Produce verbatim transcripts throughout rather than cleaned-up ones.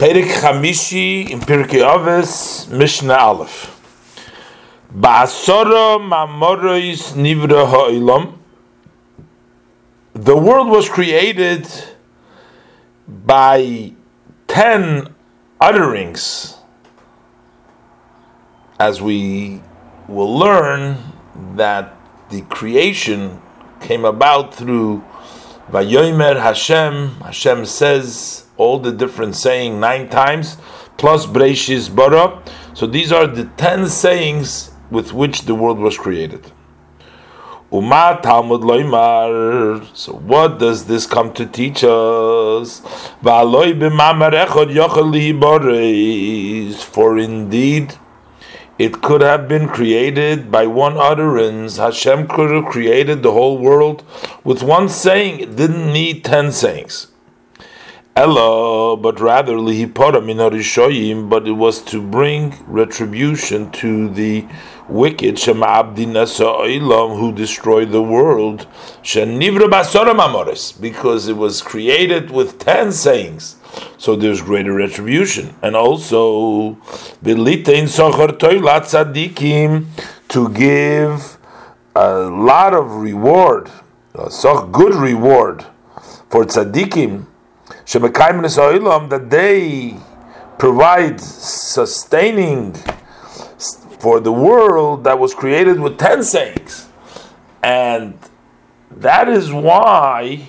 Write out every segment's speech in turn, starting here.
Perek Chamishi in Pirkei Avos, Mishnah Aleph. Ba'asara ma'amoros nivra ha'olam. The world was created by ten utterings, as we will learn that the creation came about through Vayomer Hashem. Hashem says all the different saying nine times, plus Breishis Bara. So these are the ten sayings with which the world was created. Uma Talmud Loimar. So what does this come to teach us? V'aloi b'mamar echad yochel lihibareis. For indeed, it could have been created by one utterance. Hashem could have created the whole world with one saying. It didn't need ten sayings. Ella, but rather lihipara min harishoyim, but it was to bring retribution to the wicked shema abdi nasa olam, who destroyed the world, shenivra basara mamoris, because it was created with ten sayings. So there's greater retribution, and also bilitein sochar toilat tzadikim, to give a lot of reward, a soch good reward for tzadikim, that they provide sustaining for the world that was created with ten sayings. And that is why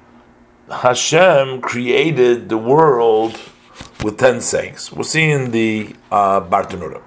Hashem created the world with ten sayings. We'll see in the uh, Bartanura.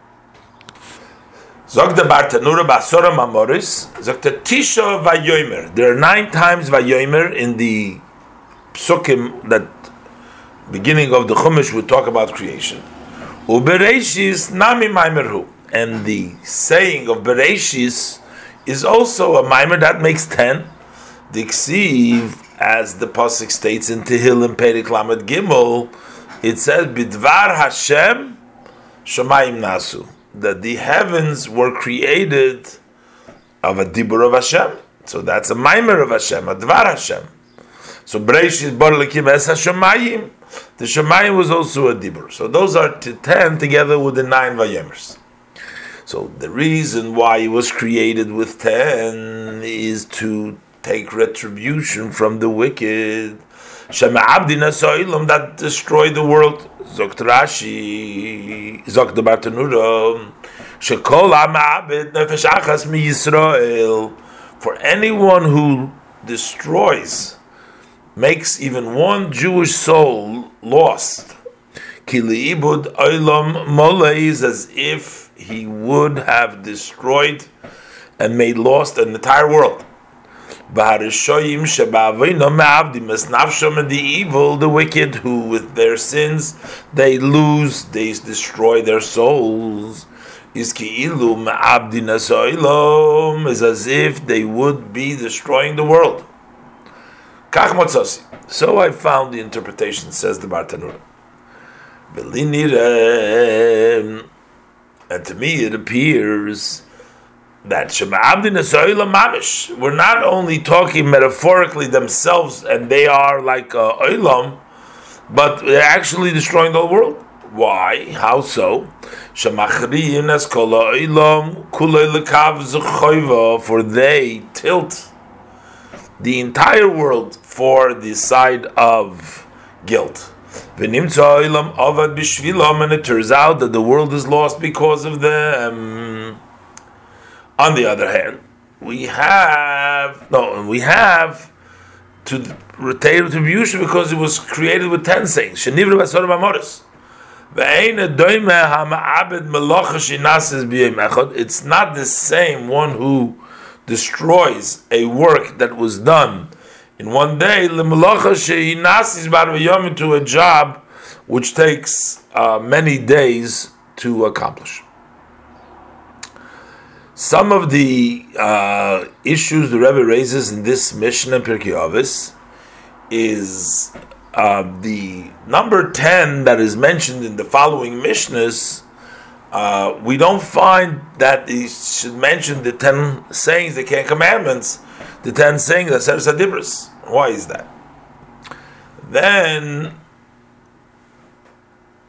Zog the Bartanura Basora Mamoris, Zog the Tisha Vayomer. There are nine times Vayomer in the Psukim, that beginning of the Chumash would talk about creation. Ubereshis nami maimerhu, and the saying of Bereshis is also a maimer that makes ten. The Ksiv, as the pasuk states in Tehillim Perek Lamed Gimel, it says Bidvar Hashem Shamayim Nasu, that the heavens were created of a dibur of Hashem. So that's a maimer of Hashem, a Dvar Hashem. So Breishis Bar Lekim Es HaShamayim, the Shamayim was also a dibur. So those are to ten together with the nine Vayemers. So the reason why it was created with ten is to take retribution from the wicked. Shema Abdi Nasa Olam, that destroyed the world. Zokt Rashi, Zokt the Bartanura, Shekol Am Abed Nefesh Achas Mi Yisrael. For anyone who destroys, makes even one Jewish soul lost, Kili Ibud Olam Molei, is as if he would have destroyed and made lost an entire world. Baharishoyim Shabavino Ma'avdim Esnavshom, and the evil, the wicked, who with their sins they lose, they destroy their souls. Is Ki'ilu Ma'avdim Nasoilom, is as if they would be destroying the world. Kach Motzasi. So I found the interpretation, says the Bartanura. And to me it appears that Shema Abdi Nasoilam Mamish, we're not only talking metaphorically themselves, and they are like uh, Olam, but they're actually destroying the whole world. Why? How so? Shemachriyin as kol Olam kulei lekav zechoiva, for they tilt the entire world for the side of guilt. And it turns out that the world is lost because of them. On the other hand, we have no, we have to retain retribution because it was created with ten sayings. It's not the same one who destroys a work that was done in one day, to a job which takes uh, many days to accomplish. Some of the uh, issues the Rebbe raises in this Mishnah in Pirkei Avos is uh, the number ten that is mentioned in the following Mishnahs. Uh, we don't find that he should mention the ten sayings, the ten commandments, the ten sayings, the Sefer Sadibris. Why is that? Then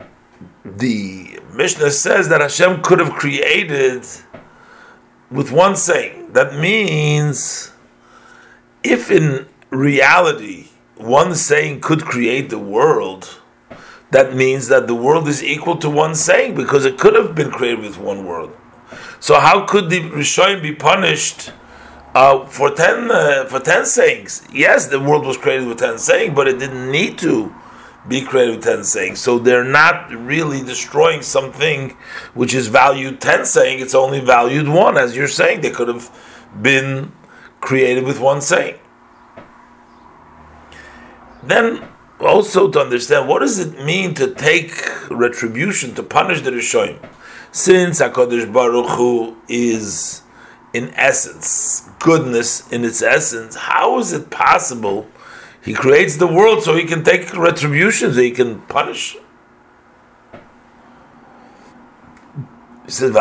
the Mishnah says that Hashem could have created with one saying. That means if in reality one saying could create the world, that means that the world is equal to one saying, because it could have been created with one word. So how could the Rishonim be punished uh, for ten uh, for ten sayings? Yes, the world was created with ten sayings, but it didn't need to be created with ten sayings. So they're not really destroying something which is valued ten saying. It's only valued one, as you're saying. They could have been created with one saying. Then also to understand, what does it mean to take retribution, to punish the Rishonim? Since HaKadosh Baruch Hu is, in essence, goodness in its essence, how is it possible He creates the world so He can take retribution, so He can punish? He says,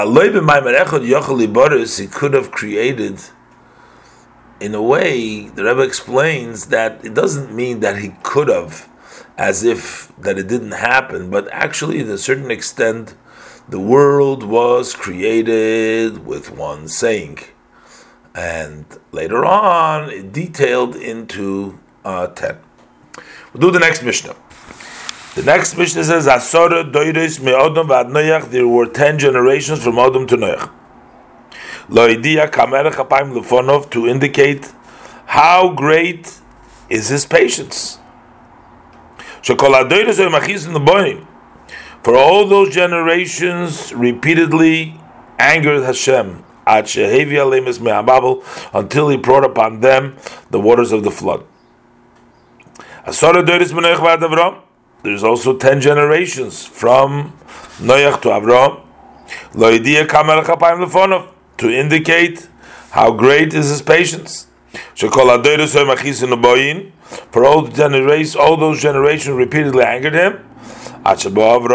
He could have created, in a way, the Rebbe explains that it doesn't mean that He could have, as if that it didn't happen, but actually, to a certain extent, the world was created with one saying, and later on it detailed into uh, ten. We'll do the next Mishnah. The next Mishnah says, Asara doiris me'odom v'ad Noach. There were ten generations from Odom to Noach. Lo idia kamerach apayim lefonov, to indicate how great is his patience. Shekol hadoiris oimachis in the boim. For all those generations repeatedly angered Hashem until He brought upon them the waters of the flood. There's also ten generations from Noach to Avraham, to indicate how great is his patience. For all generations, all those generations repeatedly angered him. Until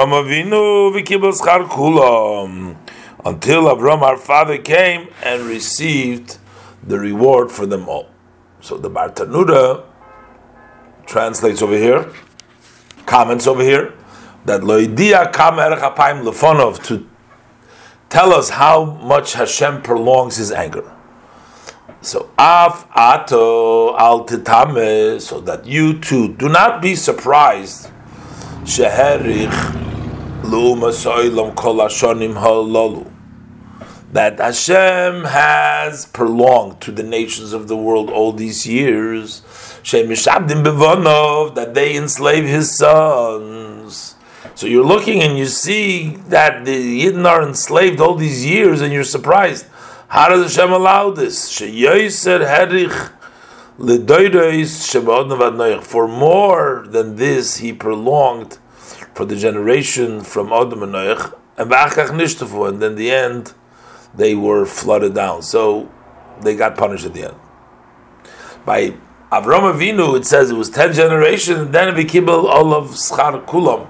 Avram, our father, came and received the reward for them all. So the Bartanura translates over here, comments over here, that Loidia kam erech apayim lefonov, to tell us how much Hashem prolongs His anger. So af ato al titame, so that you too do not be surprised. Sheherich lu'umasoilam kol hashonim halalu, that Hashem has prolonged to the nations of the world all these years, shemishabdim bevonov, that they enslave His sons. So you're looking and you see that the Yidden are enslaved all these years, and you're surprised. How does Hashem allow this? Sheyoser herich l'doiros shebe'odom v'ad Noach. For more than this, He prolonged for the generation from Odom and Noach, and ba'achach nishtafu, and then the end, they were flooded down. So they got punished at the end. By Avram Avinu, it says it was ten generations, and then it became all of schar kulam.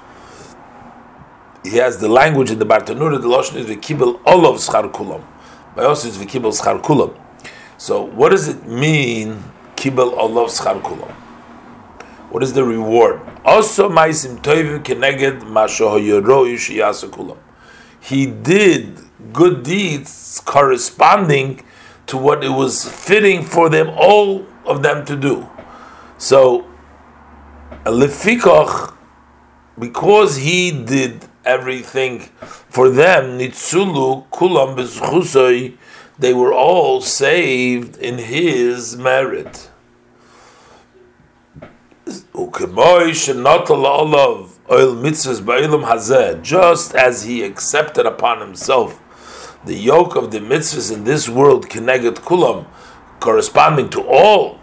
He has the language in the Bartanura, the Lashon is v'kibel all of schar kulam. By us it's v'kibel schar kulam. So what does it mean, kibel all of schar kulam? What is the reward? Also, ma'asim tovim keneged ma shehoyero yishiyasa kulam. He did good deeds corresponding to what it was fitting for them, all of them, to do. So, lefikach, because He did everything for them, nitzulu kulam bezchusoi, they were all saved in His merit. Just as He accepted upon Himself the yoke of the mitzvahs in this world, keneged kulam, corresponding to all,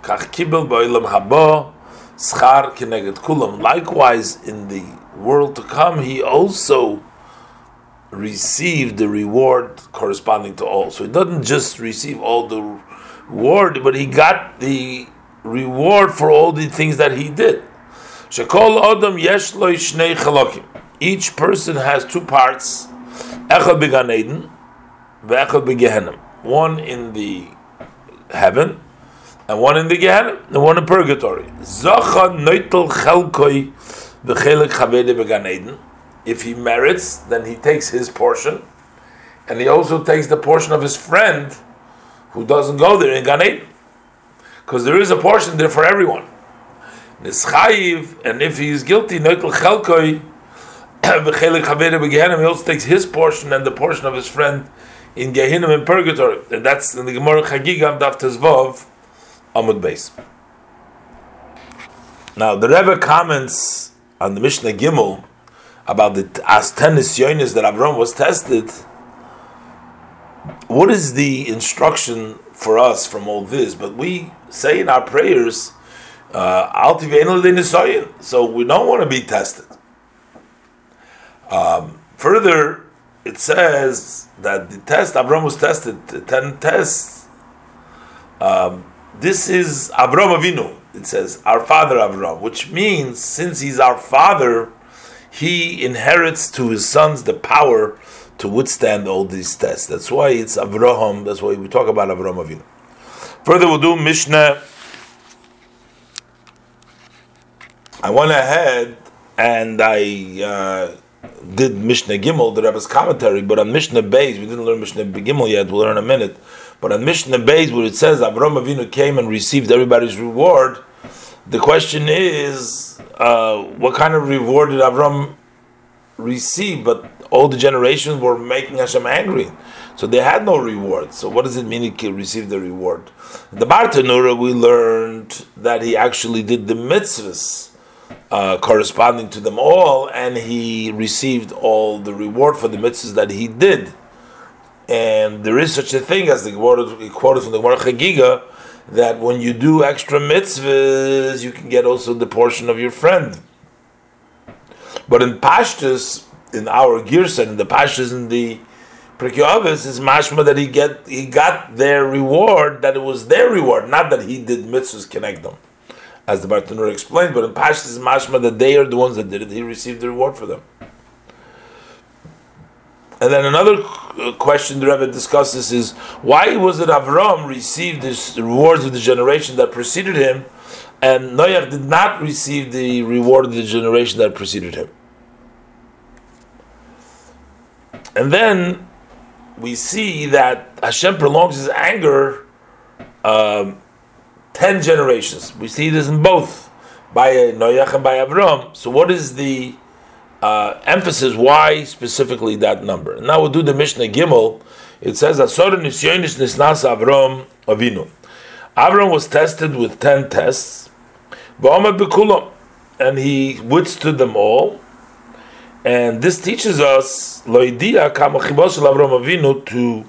likewise in the world to come, He also received the reward corresponding to all. So He doesn't just receive all the reward, but He got the reward for all the things that He did. Shekol Adam yesh lo shnei chalokim. Each person has two parts. Echad b'Gan Eden, ve'echad b'Gehenim. One in the heaven, and one in the Gehenim, and one in purgatory. Zacha noitel chelkoi b'chelik chavede b'Gan Eden. if he merits, then he takes his portion, and he also takes the portion of his friend who doesn't go there in Gan Eden, because there is a portion there for everyone. Nischayiv, and if he is guilty, Noitel Chelkoi, he also takes his portion and the portion of his friend in Gehinnom in purgatory, and that's in the Gemara Chagigah Daf Tezvav Amud Beis. Now the Rebbe comments on the Mishnah Gimel about the as ten nisyonis that Avram was tested. What is the instruction for us from all this? But we say in our prayers, Al Tiveinu L'Nisoyin, so we don't want to be tested. Um, further, it says that the test Avram was tested, the ten tests. Um, this is Avram Avinu. It says our father Avram, which means since he's our father, he inherits to his sons the power to withstand all these tests. That's why it's Avraham. That's why we talk about Avram Avinu. Further, we'll do Mishnah. I went ahead and I uh, did Mishnah Gimel, the Rebbe's commentary, but on Mishnah Beis, we didn't learn Mishnah Gimel yet, we'll learn in a minute, but on Mishnah Beis, where it says Avram Avinu came and received everybody's reward, the question is, uh, what kind of reward did Avram receive? But all the generations were making Hashem angry, so they had no reward. So what does it mean he received the reward? In the Bartanura, we learned that he actually did the mitzvahs Uh, corresponding to them all, and he received all the reward for the mitzvahs that he did. And there is such a thing as the quoted from the Gemara Chagigah, that when you do extra mitzvahs, you can get also the portion of your friend. But in Pashtus, in our Girsa, in the Pashtus, in the Pirkei Avos, is mashma that he get he got their reward, that it was their reward, not that he did mitzvahs connect them, as the Bartanur explained, but in Pashtus is mashma that they are the ones that did it, he received the reward for them. And then another question the Rebbe discusses is, why was it Avram received the rewards of the generation that preceded him, and Noach did not receive the reward of the generation that preceded him? And then we see that Hashem prolongs his anger um, ten generations. We see this in both, by Noach and by Avram. So what is the uh, emphasis? Why specifically that number? And now we'll do the Mishnah Gimel. It says, Asor nisyonis nisnas Avram Avinu. Avram was tested with ten tests, Ba'omer b'kulam, and he withstood them all. And this teaches us, Loidia kama chibos shel Avram Avinu, to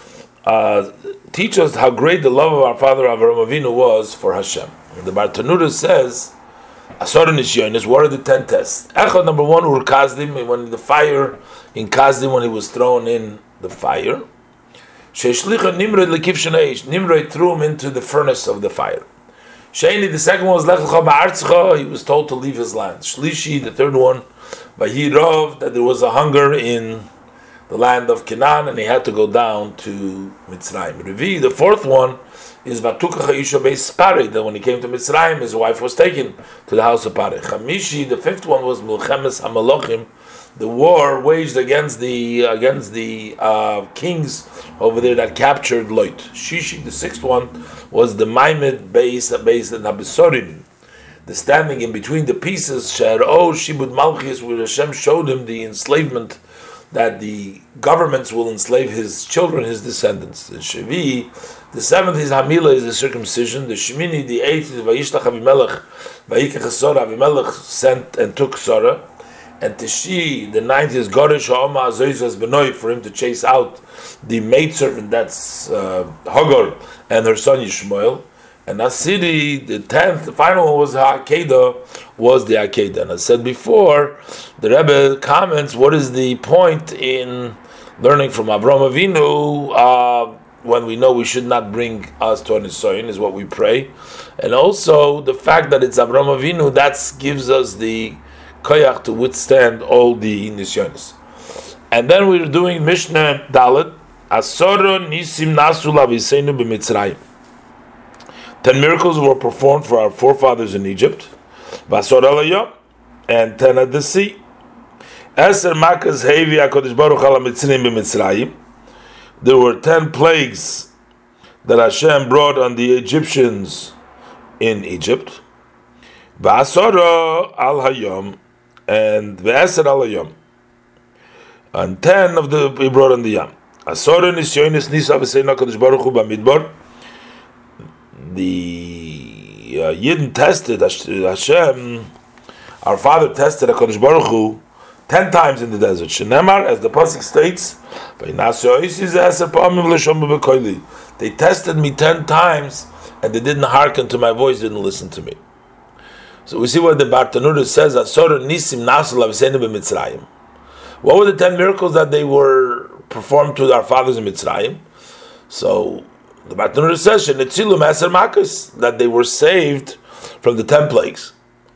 uh, teach us how great the love of our father Avram Avinu was for Hashem. And the Bartanura says, Asor nisyonis, what are the ten tests? Echad, number one, ur kazdim, when the fire in Kazdim, when he was thrown in the fire. Sheishlicha Nimrod lekiv sheneish, Nimrod threw him into the furnace of the fire. Sheini, the second one was Lech lecha ba'artzcha, he was told to leave his land. Shlishi, the third one, Vayirov, that there was a hunger in the land of Canaan, and he had to go down to Mitzrayim. Revi, the fourth one, is Vatukach Isha Beis Pari, that when he came to Mitzrayim, his wife was taken to the house of Pari. Chamishi, the fifth one, was Milchemes HaMalochim, the war waged against the against the uh, kings over there that captured Lot. Shishi, the sixth one, was the Maimed Beis Beis and Abisorim, the standing in between the pieces, She'ero Shibud Malchus, where Hashem showed him the enslavement, that the governments will enslave his children, his descendants. The Shevi, the seventh is Hamila, is the circumcision. The Shemini, the eighth is Vayishlach Avimelech, Vayikach Sora, Avimelech sent and took Sora. And Tishi, the ninth is Gorish Ha'oma Azoizas Benoi, for him to chase out the maidservant, that's uh, Hagar, and her son Yishmael. And Asiri, the tenth, the final one was Ha'akedah, was the Akedah. And I said before, the Rebbe comments, what is the point in learning from Avram Avinu uh, when we know we should not bring us to an Nisoyin, is what we pray. And also the fact that it's Avram Avinu, that gives us the koyach to withstand all the nisyonis. And then we're doing Mishnah Dalet, Asoro nisim nasu laviseinu b'Mitzrayim. Ten miracles were performed for our forefathers in Egypt, Vasor alayah, and ten at the sea. Eser makas hevi HaKadosh Baruch Hu Mitzrayim b'Mitzrayim. There were ten plagues that Hashem brought on the Egyptians in Egypt. V'asora al hayom, and v'eser al hayom, and ten of the he brought on the yam. Asora nisyonis nisa v'seina HaKadosh Baruch Hu b'midbar. The uh, Yidden tested Hashem. Our father tested HaKadosh Baruch Hu ten times in the desert. Shenemar, as the pasuk states, they tested me ten times, and they didn't hearken to my voice, didn't listen to me. So we see what the Bartanura says. What were the ten miracles that they were performed to our fathers in Mitzrayim? So the Bartanura says that they were saved from the ten plagues.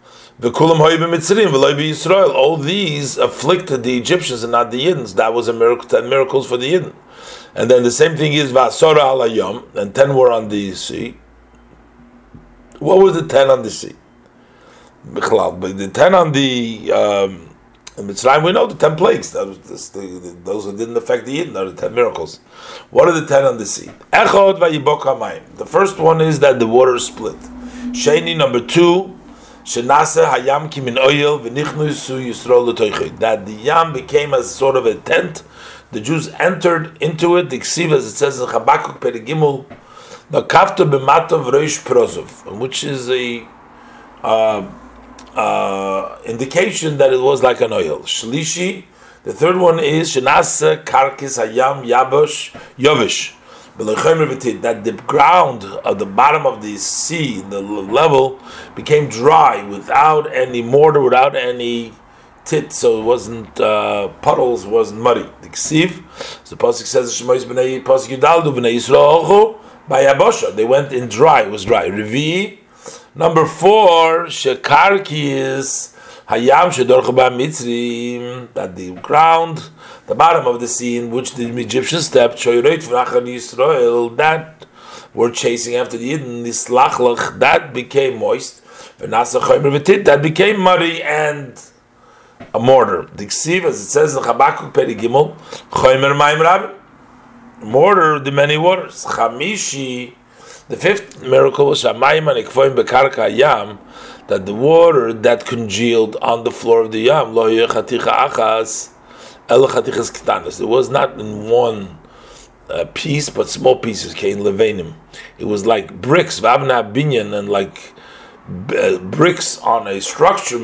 All these afflicted the Egyptians and not the Yidden. That was a miracle, ten miracles for the Yidden. And then the same thing is Vasora al Hayom, and ten were on the sea. What were the ten on the sea? But the ten on the um, in Mitzrayim, we know the ten plagues. That was this, the, the, those who didn't affect the Yidden are the ten miracles. What are the ten on the sea? Echod vayibok hamayim. The first one is that the water split. Sheni, number two, Shenase hayam ki min oyel v'nichnusu Yisrael l'toichid. That the yam became as sort of a tent. The Jews entered into it. The ksiv, as it says in Chabakuk Perigimul, the kafta b'matov reish prosov, which is a uh, uh, indication that it was like an oil. Shlishi, the third one is Shenase karkis hayam yabosh yovish. That the ground of the bottom of the sea, the level, became dry without any mortar, without any tit, so it wasn't uh, puddles, wasn't muddy. The ksiv, the pasuk says, "Shemois b'nei pasuk yudaldu b'nei Yisrael b'yabosha." They went in dry; it was dry. Revi, number four, shekarki is hayam shedorcha b'mitzrim, that the ground, the bottom of the sea in which the Egyptians stepped, that were chasing after the Yidden, this lachlach, that became moist, that became muddy and a mortar. The ksiv, as it says in Chabakuk Perigimul, mortar, the many waters. Chamishi, the fifth miracle was Shamayim anikfoim bekarka yam, that the water that congealed on the floor of the yam, lo yechaticha achas, there was not in one uh, piece, but small pieces came levanim. It was like bricks, vavna binyan, and like uh, bricks on a structure.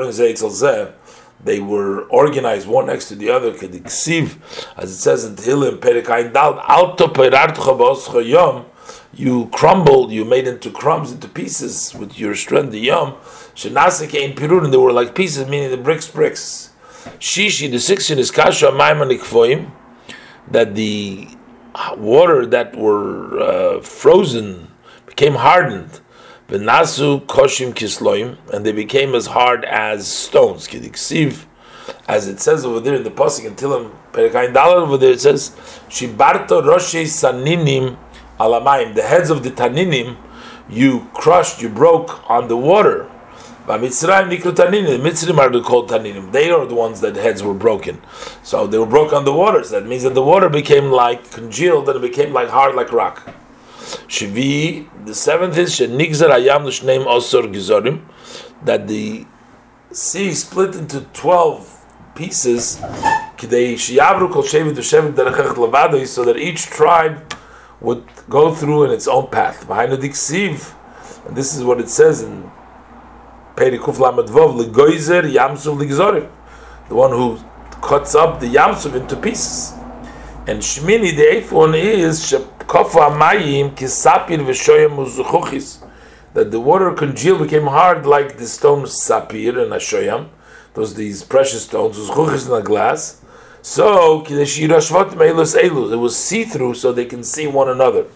They were organized one next to the other. As it says in Tehillim, Perikain Dal, Alto Yom, you crumbled, you made into crumbs, into pieces with your strength. The yom, Shenase came pirun, and they were like pieces, meaning the bricks, bricks. Shishi, the sixth is kasha maimanik foim, that the water that were uh, frozen became hardened. V'nasu koshim kisloim, and they became as hard as stones. Kidiksiv, as it says over there in the pasuk in Tilim Perikain Dalal, over there it says, Shibarto roshei saninim alamayim, the heads of the taninim you crushed, you broke on the water. Mitzrayim nikru taninim. Mitzrayim are called taninim. They are the ones that heads were broken. So they were broken on the waters. That means that the water became like congealed and it became like hard like rock. Shvi, the seventh is shenigzar hayam l'shneim osor gizorim, that the sea split into twelve pieces. Kidei sheyavru kol shevet v'shevet derechach levado, so that each tribe would go through in its own path. Behind the diksiv, and this is what it says in Perikuf Lamed Vov, Legoizer Yamsuv Ligzorim, the one who cuts up the Yamsuv into pieces. And Shmini, the eighth one is Shepkofu Amayim Kisapir Veshoyam Uzuchuchis, that the water congealed, became hard like the stone sapir and ashoyam, those these precious stones, Uzuchuchis in a glass. So Kideshira Shvat Meilus Elus, it was see through, so they can see one another.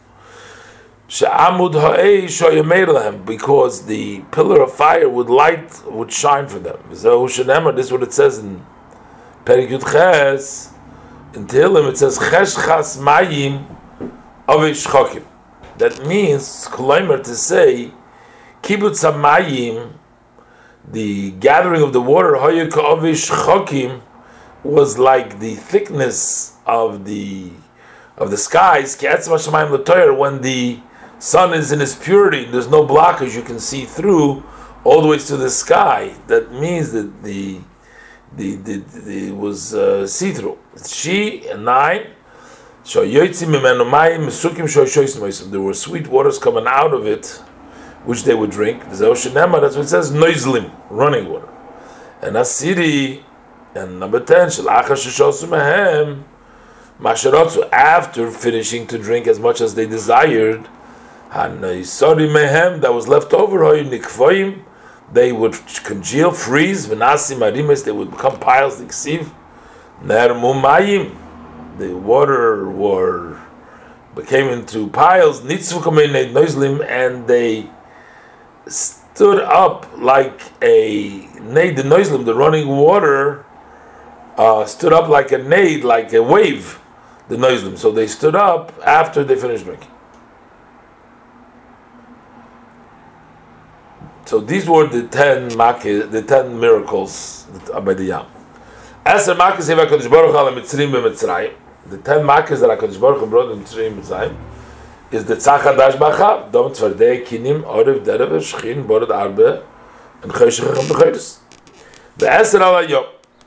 Because the pillar of fire would light, would shine for them. This is what it says in Perik Yud Ches. In Tehillim it says Chesh Chas Mayim Avish Chokim. That means, Kolaimer, to say Kibbutz Hamayim, the gathering of the water, Hayir Ka'avish Chokim, was like the thickness of the of the skies, when the sun is in its purity, there's no blockage, you can see through all the way to the sky. That means that the the, the, the it was uh, see-through. She and nine. There were sweet waters coming out of it, which they would drink. That's what it says, noizlim, running water. And Asiri, and number ten, after finishing to drink as much as they desired, that was left over, they would congeal, freeze, they would become piles, the water were became into piles, and they stood up like a nade, the noislim, the running water, uh, stood up like a nade, like a wave, the noislim. So they stood up after they finished drinking. So these were the ten makis, the ten miracles by the Yam. Eser makis heva Kadosh Baruch Hu al Mitzrim b'Mitzrayim. The ten makis that HaKadosh Baruch Hu brought in Mitzrayim b'Mitzrayim is the Tzach Hadash B'Achav, Dom Tzvardei Kinim Orev Derev Shchin Borod Arbe and Choshech Echem B'Chodesh. The Eser al Hayom.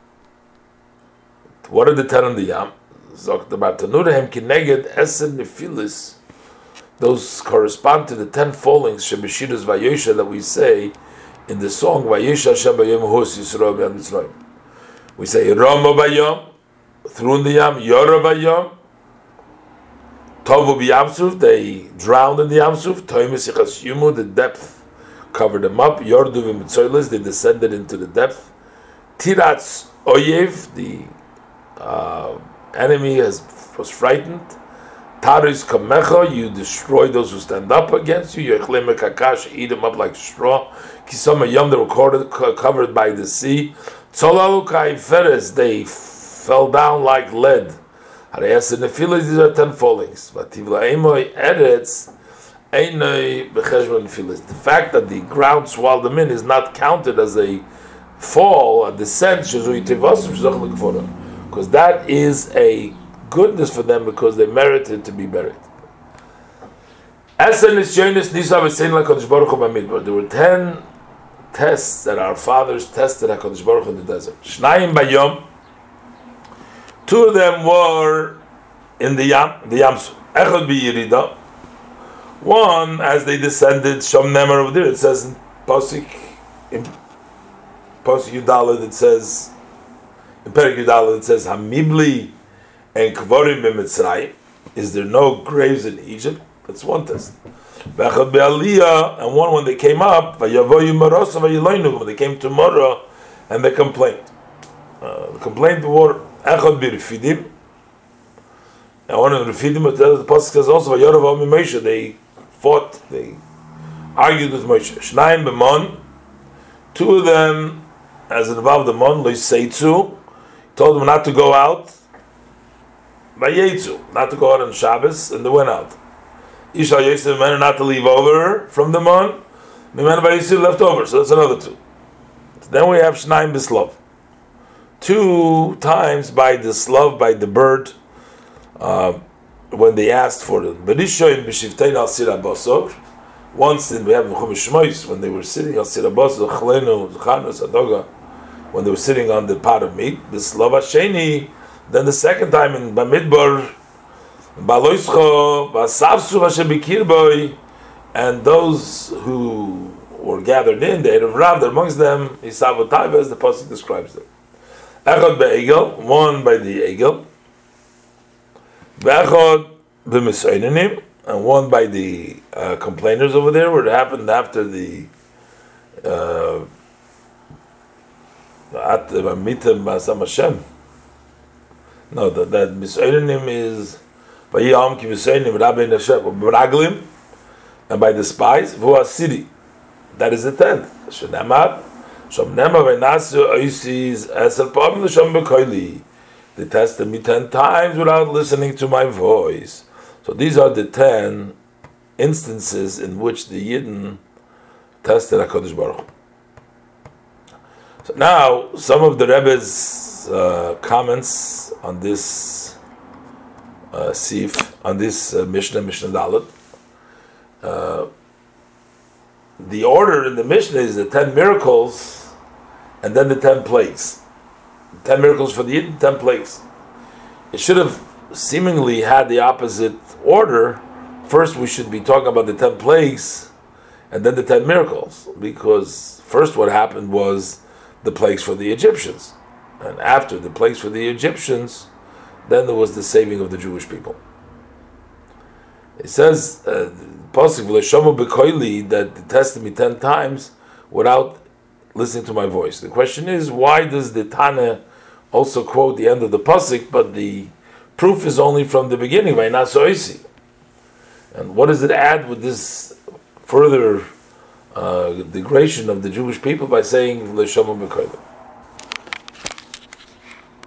What are the ten on the Yam? Zok the Bartanura Hem Kineged Eser Nefilis. Those correspond to the ten fallings Shebeshirus Vayosha that we say in the song Vayosha Hashem Bayom Hos Yisrael B'Yad Mitzrayim. We say Rama Bayom, through in the Yam, Yora Bayom, Tovu B'Yamsuf, they drowned in the Yamsuf, Toimus Yichas Yumu, the depth covered them up, Yordu V'Mitzoyles, they descended into the depth, Tiratz Oyev, the uh, enemy has, was frightened, Taris Kamecha, you destroy those who stand up against you, Yechleme Kakash, eat them up like straw, Kisama Yom, they were covered, covered by the sea, Tzolalukai Feres, they fell down like lead. These are ten fallings. But the fact that the ground swallowed them in is not counted as a fall, a descent, because that is a goodness for them because they merited to be buried. There were ten tests that our fathers tested HaKadosh Baruch Hu in the desert. Shnayim Bayom. Two of them were in the Yam, the Yamsu. Echad B'Yirida. One, as they descended, Shom Nemer over there, it says in Pasuk, in Pasuk Yudalad, it says, in Perik Yudalad, it says, Hamibli and Kvorim b'Mitzrayim. Is there no graves in Egypt? That's one test. Echad B'Aliyah, and one when they came up, Vayavoyu Marosa Vayiloinu, when they came to Morah, and they complained. Uh, the complaint were Echad B'Refidim, and one of the Refidim, the Pasuk says also, Vayorav Ami Moshe, they fought, they argued with Moshe. Shnayim B'Mon, two of them, as it involved the Mon, Lo Yiseitzu, told them not to go out, Vayetzu, not to go out on Shabbos, and they went out. Ishal Yosef, men not to leave over from the Mon, the men of Yosef left over, so that's another two. So then we have Shnayim B'Slov. Two times by the slav, by the bird, uh, when they asked for them. Berishoin b'shivtein al sira basor. Once in we have in Chumash Shmois when they were sitting al sira basor, chalenu, chanus, adoga, when they were sitting on the pot of meat. The slav hasheni. Then the second time in Bamidbar, baloischo, basavsu v'shebikirboy, and those who were gathered in, the Erev Rav, amongst them, Isavotayva, as the pasuk describes them. Echad be'egel, one by the egel, Echad b'misaynenim, and one by the uh, complainers over there, where it happened after the uh, at the mitem basam Hashem. No, that that misaynenim is vayam ki misaynenim rabbi Hashem b'raglim, and by the spies v'hu city. That is the tenth. Shenamar. They tested me ten times without listening to my voice. So these are the ten instances in which the Yidden tested HaKadosh Baruch Hu. So now, some of the Rebbe's uh, comments on this uh, Sif, on this uh, Mishnah, Mishnah Dalet. Uh, the order in the Mishnah is the ten miracles and then the ten plagues. Ten miracles for the Yidden, ten plagues. It should have seemingly had the opposite order. First, we should be talking about the ten plagues and then the ten miracles, because first what happened was the plagues for the Egyptians, and after the plagues for the Egyptians, then there was the saving of the Jewish people. It says, uh, that they tested me ten times without listening to my voice. The question is, why does the Tana also quote the end of the pasuk, but the proof is only from the beginning, by not so easy? And what does it add with this further uh, degradation of the Jewish people by saying L'shomu b'kolim?